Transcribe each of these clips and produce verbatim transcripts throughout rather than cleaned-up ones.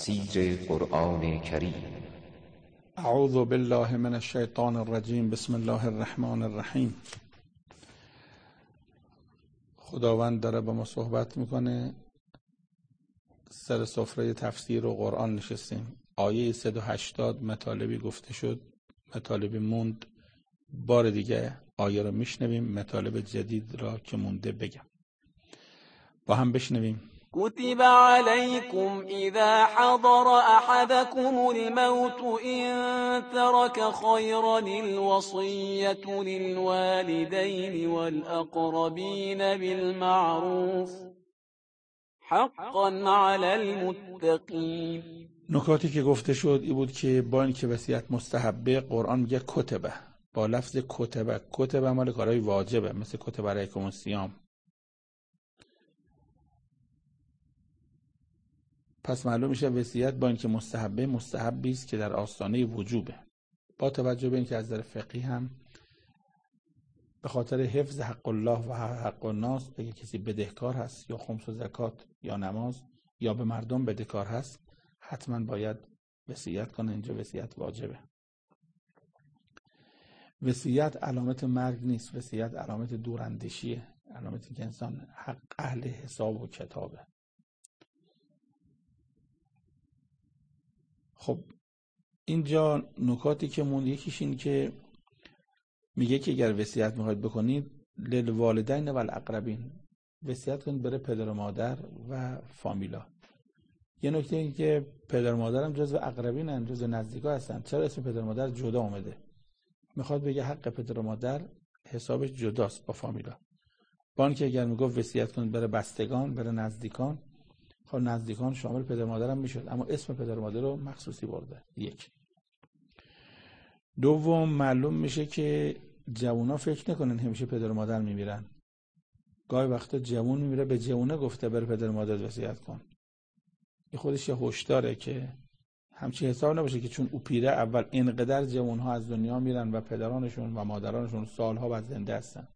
تفسیر قرآن کریم. اعوذ بالله من الشیطان الرجیم. بسم الله الرحمن الرحیم. خداوند داره با ما صحبت میکنه. سر سفره تفسیر و قرآن نشستیم. آیه صد و هشتاد مطالبی گفته شد، مطالبی موند. بار دیگه آیه رو میشنویم، مطالب جدید را که مونده بگم. با هم بشنویم. كتب عليكم إذا حضر أحدكم الموت إن ترك خيرا الوصية للوالدين والأقربين بالمعروف حقا على المتقين. نکاتی که گفته شد این بود که با اینکه وصیت مستحبه، قرآن میگه کتبه، با لفظ کتبه. کتبه مال کارهای واجبه، مثل کتب علیکم الصیام. پس معلوم میشه وصیت با اینکه مستحبه، مستحبی است که در آستانه وجوبه. با توجه به اینکه از نظر فقهی هم به خاطر حفظ حق الله و حق الناس، اگه کسی بدهکار هست یا خمس و زکات یا نماز یا به مردم بدهکار هست، حتما باید وصیت کنه. اینجا وصیت واجبه. وصیت علامت مرگ نیست، وصیت علامت دوراندیشیه، علامتی که انسان حق اهل حساب و کتابه. خب اینجا نکاتی که مون، یکیش این که میگه که اگر وصیت میخواید بکنید للوالدین و الاقربین، وصیت کنید برای پدر و مادر و فامیلا. یه نکته این که پدر و مادر هم جزو اقربین هستن، جزو نزدیکا هستن. چرا اسم پدر و مادر جدا اومده؟ میخواد بگه حق پدر و مادر حسابش جداست با فامیلا. با اینکه اگر میگفت وصیت کنید برای بستگان، برای نزدیکان، خب نزدیکان شامل پدر و مادر هم میشد، اما اسم پدر و مادر رو مخصوصی برده. یک. دوم، معلوم میشه که جوونا فکر نکنن همیشه پدر و مادر میمیرن. گاهی وقتا جوون میمیره به جوونه گفته بر پدر و مادر وصیت کن. این خودش یه هشداره که همچین حساب نباشه که چون او پیره اول اینقدر جوونها از دنیا میرن و پدرانشون و مادرانشون سالها بعد زنده هستن.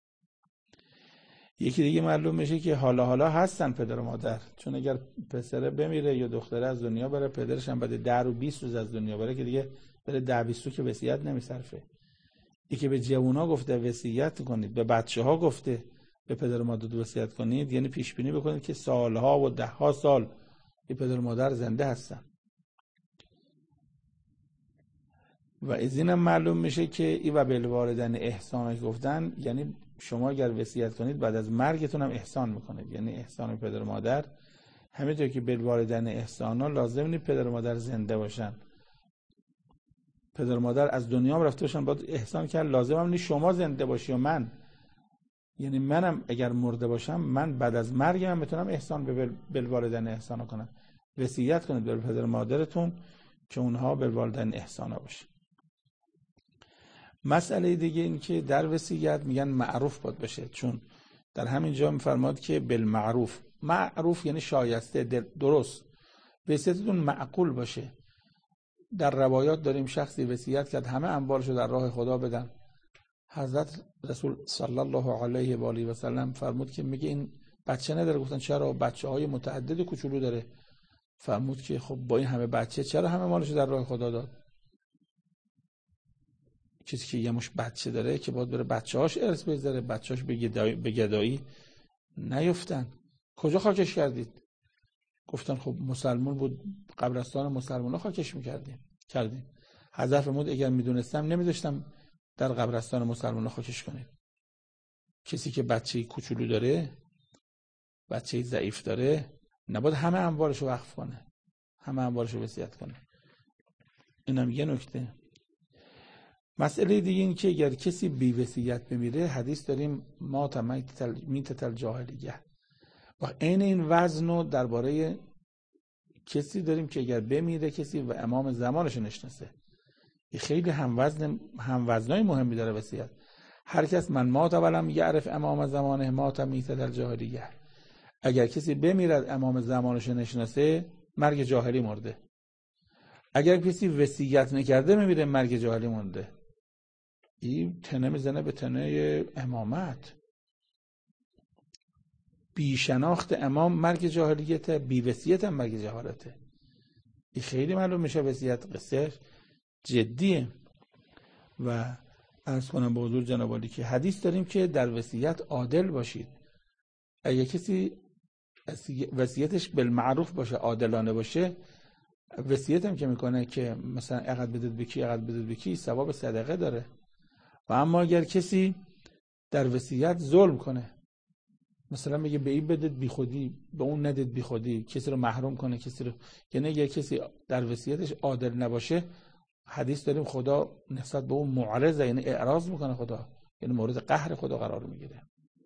یکی دیگه معلوم میشه که حالا حالا هستن پدر و مادر، چون اگر پسره بمیره یا دختره از دنیا بره، پدرش هم بعد ده و بیست روز از دنیا بره که دیگه بره ده بیست که وصیت نمیصرفه. یکی به جوونا گفته وصیت کنید، به بچه‌ها گفته به پدر و مادر وصیت کنید، یعنی پیش بینی بکنید که سالها و ده ها سال این پدر و مادر زنده هستن. و از اینم معلوم میشه که این و بالوالدین احسان گفتن، یعنی شما اگر وصیت کنید بعد از مرگتون هم احسان میکنید، یعنی احسان پدر و مادر. همینطور که بالوالدین احسانا لازم نیست پدر و مادر زنده باشن، پدر و مادر از دنیا هم رفته باشن باید احسان کرد. لازم هم نیست شما زنده باشی و من، یعنی منم اگر مرده باشم، من بعد از مرگم میتونم احسان به بالوالدین احسانا کنم. وصیت کنید به پدر و مادرتون که اونها بالوالدین احسانا باشه. مسئله دیگه این که در وصیت میگن معروف باید باشه، چون در همین جا میفرماد که بالمعروف. معروف یعنی شایسته، درست. وصیتتون معقول باشه. در روایات داریم شخصی وصیت کرد همه اموالشو در راه خدا بدن. حضرت رسول صلی الله علیه و آله و سلم فرمود که میگه این بچه نداره. گفتن چرا؟ بچه‌های متعدد کوچولو داره. فرمود که خب با این همه بچه چرا همه مالشو در راه خدا داد؟ کسی که یه مش بچه داره که باید بره بچه‌هاش ارث بذاره، بچه‌هاش به گدایی به گدایی نیفتن. کجا خاکش کردید؟ گفتن خب مسلمان بود، قبرستان مسلمان‌ها خاکش می‌کردیم کردیم. حضرت فرمود اگر می‌دونستم نمی‌ذاشتم در قبرستان مسلمان‌ها خاکش کنید. کسی که بچه‌ی کوچولو داره، بچه‌ی ضعیف داره، نباید همه اموالشو وقف کنه، همه اموالشو وصیت کنه. اینم یه نکته. مسئله دیگه این که اگر کسی بی وصیت بمیره، حدیث داریم مات میتة الجاهلیه. و عین این وزنو درباره کسی داریم که اگر بمیره کسی و امام زمانش نشناسه، این خیلی هم وزن هم وزنای مهمی داره وصیت. هر کس من مات ولم یعرف امام زمانه مات میتة الجاهلیه. اگر کسی بمیرد امام زمانش نشناسه، مرگ جاهلی مرده. اگر کسی وصیت نکرده میمیره، مرگ جاهلی مرده. این تنه میزنه به تنه امامت. بی شناخت امام مرگ جاهلیته، بی وصیت هم مرگ جهالته. این خیلی معلوم میشه وصیت قصه جدیه. و عرض کنم به حضور جناب عالی که حدیث داریم که در وصیت عادل باشید. اگه کسی وصیتش بالمعروف باشه، عادلانه باشه، وصیت هم که میکنه که مثلا اقد بدید بکی اقد بدید بکی، ثواب صدقه داره. و اما اگر کسی در وصیت ظلم کنه، مثلا میگه به این بدید بی خودی، به اون ندید بی خودی، کسی رو محروم کنه، کسی رو، یعنی اگر کسی در وصیتش عادل نباشه، حدیث داریم خدا نسبت به اون معرضه، یعنی اعراض میکنه خدا، یعنی مورد قهر خدا قرار میگیره.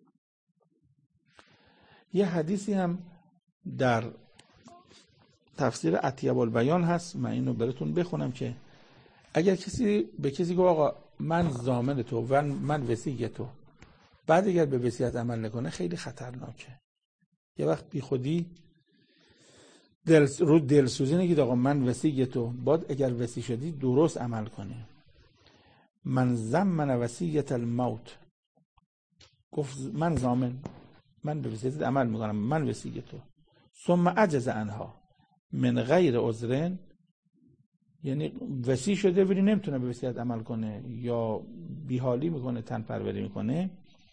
یه حدیثی هم در تفسیر اطیب البیان هست، من اینو براتون بخونم که اگر کسی به کسی گفت آقا من ضامن تو و من وصی تو، بعد اگر به وصیت عمل نکنه خیلی خطرناکه. یه وقت بی خودی دل رو دلسوزی نگید آقا من وصی تو، بعد اگر وصی شدی درست عمل کنی. من ضمن وصیت الموت، گفت من ضامن، من به وصیت عمل میکنم، من وصی تو، ثم عجز عنها من غیر عذر، یعنی وصی شده ولی نمیتونه به وصیت عمل کنه یا بیحالی میکنه، تن پروری میکنه،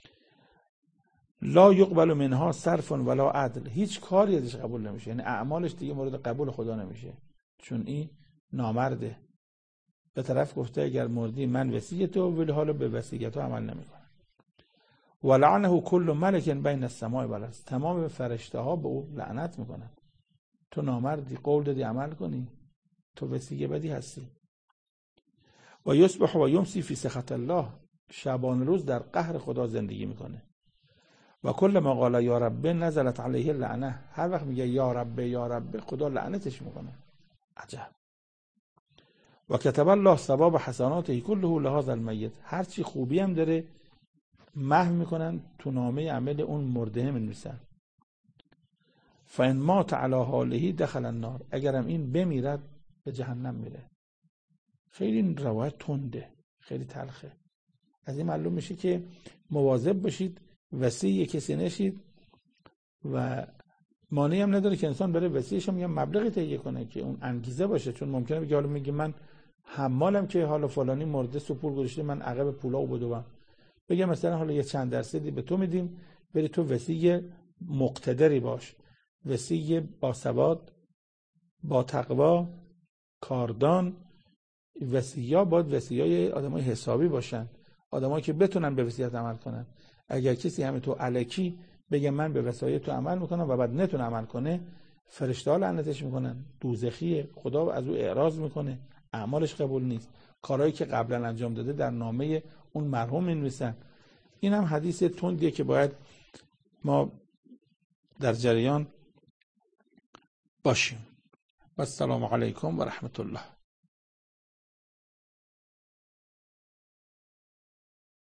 لا یقبل منها صرف ولا عدل، هیچ کاری ازش قبول نمیشه، یعنی اعمالش دیگه مورد قبول خدا نمیشه، چون این نامرده. به طرف گفته اگر مردی من وصی تو، ولی حالا به وصیت عمل نمیکنه. ولعنه کل ملک بین السماء والارض، تمام فرشته ها به او لعنت میکنن، تو نامردی، قول دادی عمل کنی، تو وصی بدی هستی. و یصبح و یمسی فی سخط الله، شبان روز در قهر خدا زندگی میکنه. و کل ما قال یا رب نزلت علیه اللعنه، هر وقت میگه یا رب یا رب خدا لعنتش میکنه. عجب. و کتب الله ثواب حسناته كله لهذا المیت، هر چی خوبی هم داره محو میکنن تو نامه عمل اون مرده می‌نویسن. فان مات علی حاله دخل النار، اگرم این بمیرد به جهنم میره. خیلی این روایت تنده، خیلی تلخه. از این معلوم میشه که مواظب باشید، وصی کسی نشید و مانعی هم نداره که انسان بره وصیش هم یه مبلغی تهیه کنه که اون انگیزه باشه، چون ممکنه بگه حالا میگه من حمالم که حالا فلانی مرده سپور گذاشته، من عقب پولا بدوم، بگه مثلا حالا یه چند درصدی به تو میدیم، بری تو وصی مقتدری باش، وصی با ثبات، با تقوا، کاردان. وصیا باید وصیای آدمای حسابی باشن، آدمایی که بتونن به وصیت عمل کنن. اگر کسی همه تو الکی بگه من به وصایت تو عمل میکنم و بعد نتونه عمل کنه، فرشته لعنتش میکنن، دوزخیه، خدا از او اعراض میکنه، اعمالش قبول نیست، کارهایی که قبلا انجام داده در نامه اون مرحوم می‌نویسن. این هم حدیث تندیه که باید ما در جریان باشیم. و السلام علیکم و رحمت الله.